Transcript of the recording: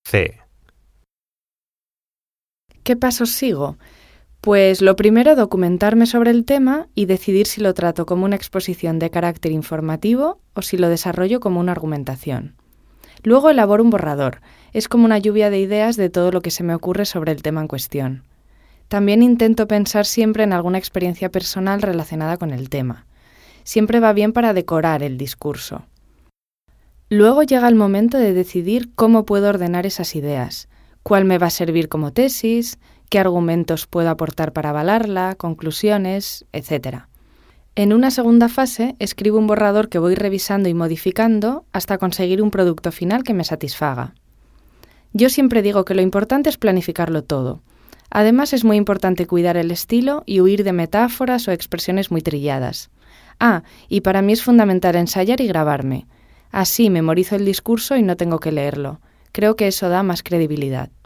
C. ¿Qué pasos sigo? Pues lo primero, documentarme sobre el tema y decidir si lo trato como una exposición de carácter informativo o si lo desarrollo como una argumentación. Luego elaboro un borrador. Es como una lluvia de ideas de todo lo que se me ocurre sobre el tema en cuestión. También intento pensar siempre en alguna experiencia personal relacionada con el tema. Siempre va bien para decorar el discurso. Luego llega el momento de decidir cómo puedo ordenar esas ideas, cuál me va a servir como tesis, qué argumentos puedo aportar para avalarla, conclusiones, etc. En una segunda fase, escribo un borrador que voy revisando y modificando hasta conseguir un producto final que me satisfaga. Yo siempre digo que lo importante es planificarlo todo. Además, es muy importante cuidar el estilo y huir de metáforas o expresiones muy trilladas. Y para mí es fundamental ensayar y grabarme. Así memorizo el discurso y no tengo que leerlo. Creo que eso da más credibilidad.